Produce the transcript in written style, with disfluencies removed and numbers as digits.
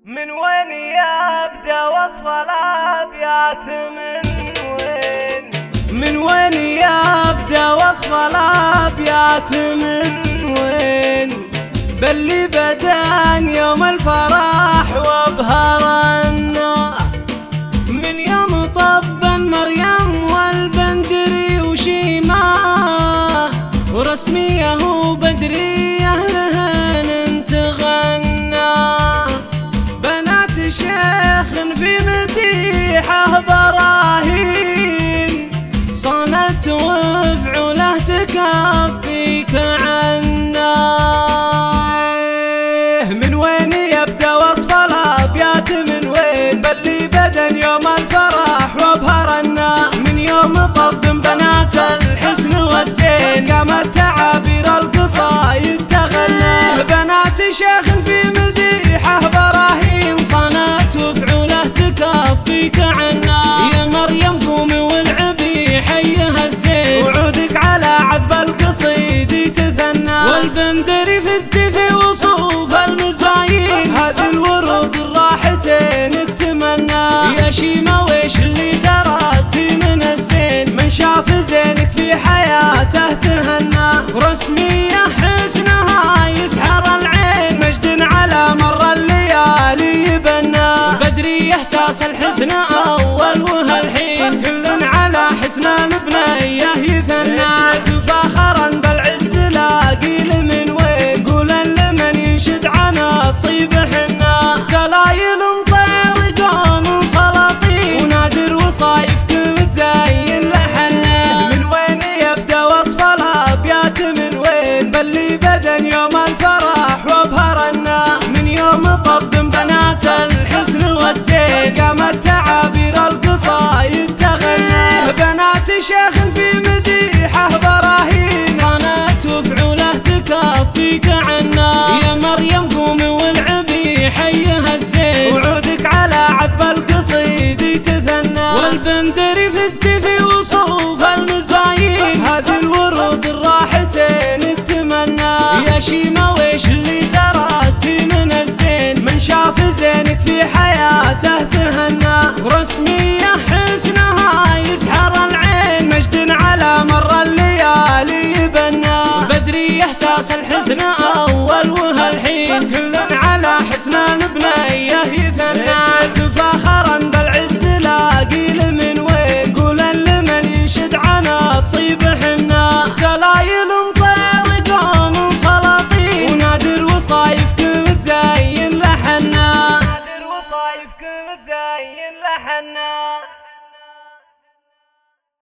من وين يبدأ وصف الأبيات؟ من وين يبدأ وصف الأبيات؟ من وين باللي بدان يوم الفرح وابهر النوح، من يوم طبا مريم والبندري وشيماه، ورسميه وبدريه لهن تغنى، بنات شيخ في مديحه براهين، صانت وفعوله تكفيك عنا. من وين يبدأ وصف الأبيات؟ من وين باللي بدن يوم الفرح وابهر النوح، من يوم طب بنات الحسن والزين، قامت تعابير القصايد تغنى، بنات شيخ في مديحه براهين، صانت وفعوله تكفيك عنا. يا مريم قومي والعبي حيها الزين، وعودك على عذب القصيد تثنى، والبندري فزتي في وصوف المزايين، هذه الورود الراحتين تتمنى. يا شيمة ويش اللي درتي من الزين، من شاف زينك في حياته تهنى، رسمية حسنها يسحر العين، مجد على مر الليالي يبنى، بدري احساس الحزن اول وهالحين، كل على حسن بنيه يثنى، تفاخرا بالعز لاقيل من وين، قولا لمن ينشد عن الطيب حنا، سلايل مطير قوم سلاطين، ونادر وصايف متزين لحنا. من وين يبدأ وصف الأبيات؟ من وين باللي بدن يوم الفرح وابهر النوح، من يوم طب بنات الحسن والزين، قامت تعابير القصايد تغنى، بنات شيخ في مديحه براهين، صانت وفعوله تكفيك عنا. يا مريم قومي والعبي حيها الزين، وعودك على عذب القصيد تثنى، والبندري فزتي في وصوف المزايين، هذه الورود الراحتين تتمنى. يا شيمة ويش اللي درتي من الزين، من شاف زينك في حياته تهنى، ورسمية حسنها يسحر العين، مجد على مر الليالي يبنى، بدري احساس الحزن اول وهالحين، كل على حسن بنيه يثنى، تفاخرا بالعز لاقيل من وين، قولا لمن ينشد عن الطيب حنا، سلايل مطير قوم سلاطين، ونادر وصايف متزين لحنا، نادر وصايف متزين لحنا.